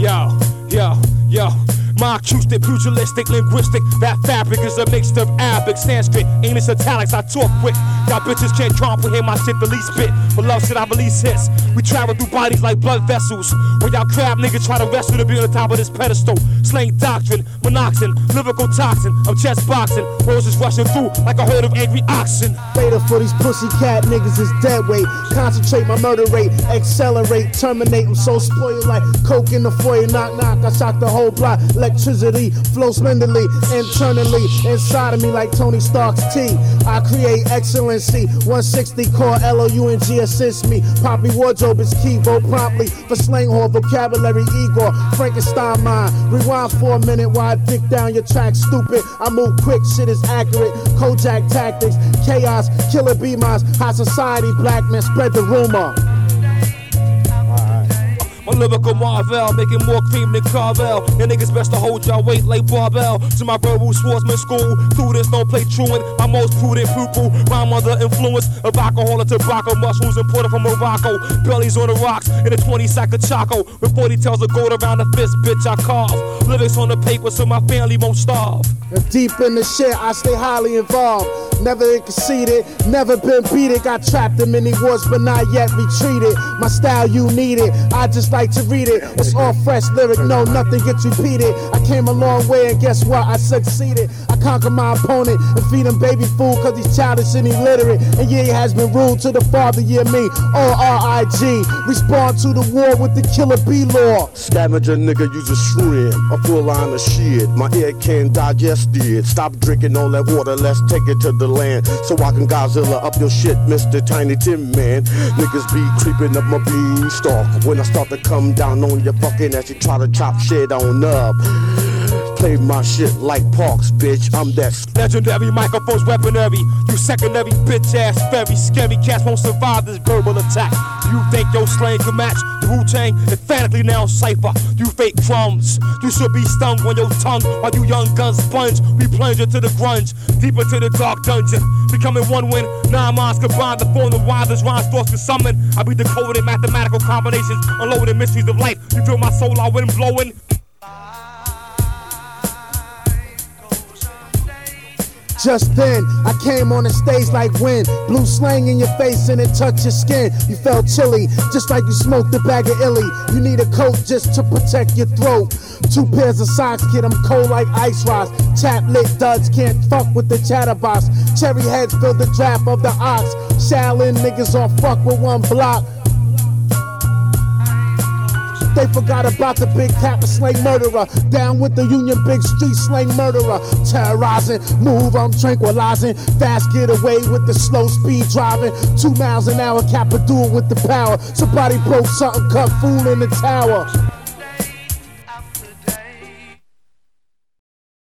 Yo. My acoustic, pugilistic, linguistic. That fabric is a mix of Arabic, Sanskrit, English, italics. I talk quick. Y'all bitches can't comprehend my shit the least bit. For love shit, I release hits. We travel through bodies like blood vessels. When y'all crab niggas try to wrestle to be on the top of this pedestal. Slang doctrine, monoxin, lyrical toxin. I'm chest boxing. Words is rushing through like a herd of angry oxen. Later for these pussycat niggas is dead weight. Concentrate my murder rate, accelerate, terminate. I'm so spoiled like coke in the foyer. Knock, knock, I shock the whole block. Electricity flows splendidly, internally, inside of me like Tony Stark's T. I create excellency. 160 core LOUNG assist me. Poppy wardrobe is key. Vote promptly for slang hall, vocabulary, Igor, Frankenstein mind. Rewind for a minute while I dick down your track. Stupid, I move quick, shit is accurate. Kojak tactics, chaos, killer B-Mons, high society, black men spread the rumor. My lyrical Marvel, making more cream than Carvel. And niggas best to hold y'all weight like barbell. To my verbal swordsman school, students don't play truant. My most prudent pupil, rhyme under influence of alcohol and tobacco. Mushrooms imported from Morocco. Bellies on the rocks in a 20-sack of Choco. With 40 tails of gold around the fist, bitch, I carve. Lyrics on the paper so my family won't starve. Deep in the shit, I stay highly involved. Never conceded, never been beaten. Got trapped in many wars, but not yet retreated. My style, you need it. I just like to read it. It's all fresh lyric, no, nothing gets repeated. I came a long way, and guess what? I succeeded. I conquered my opponent and feed him baby food, cause he's childish and illiterate. And yeah, he has been rude to the father, yeah, me. O-R-I-G. Respond to the war with the killer B law. Scavenger nigga use a shrimp, a full line of shit. My ear can't digest it. Stop drinking all that water, let's take it to the land so I can Godzilla up your shit, Mr. Tiny Tim Man. Niggas be creeping up my beanstalk when I start to come down on your fucking ass. You try to chop shit on up. Play my shit like Parks, bitch. I'm that legendary microphone's weaponry. You secondary bitch ass, very scary cats won't survive this verbal attack. You think your slang can match the Wu-Tang? Emphatically now cipher. You fake crumbs. You should be stung on your tongue while you young guns sponge. We plunge into the grunge, deep into the dark dungeon. Becoming one win, 9 minds combined to form the wildest rhyme thoughts can summon. I be decoding mathematical combinations, unloading mysteries of life. You feel my soul, I wind blowing. Just then, I came on the stage like wind. Blew slang in your face and it touched your skin. You felt chilly, just like you smoked a bag of illy. You need a coat just to protect your throat. 2 pairs of socks, kid, I'm cold like ice rocks. Chap lit duds can't fuck with the chatterbox. Cherry heads fill the draft of the ox. Shaolin niggas all fuck with one block. They forgot about the big Kappa slang murderer. Down with the Union Big Street slang murderer. Terrorizing, move, I'm tranquilizing. Fast get away with the slow speed driving. 2 miles an hour, Kappa do it with the power. Somebody broke something, cut fool in the tower.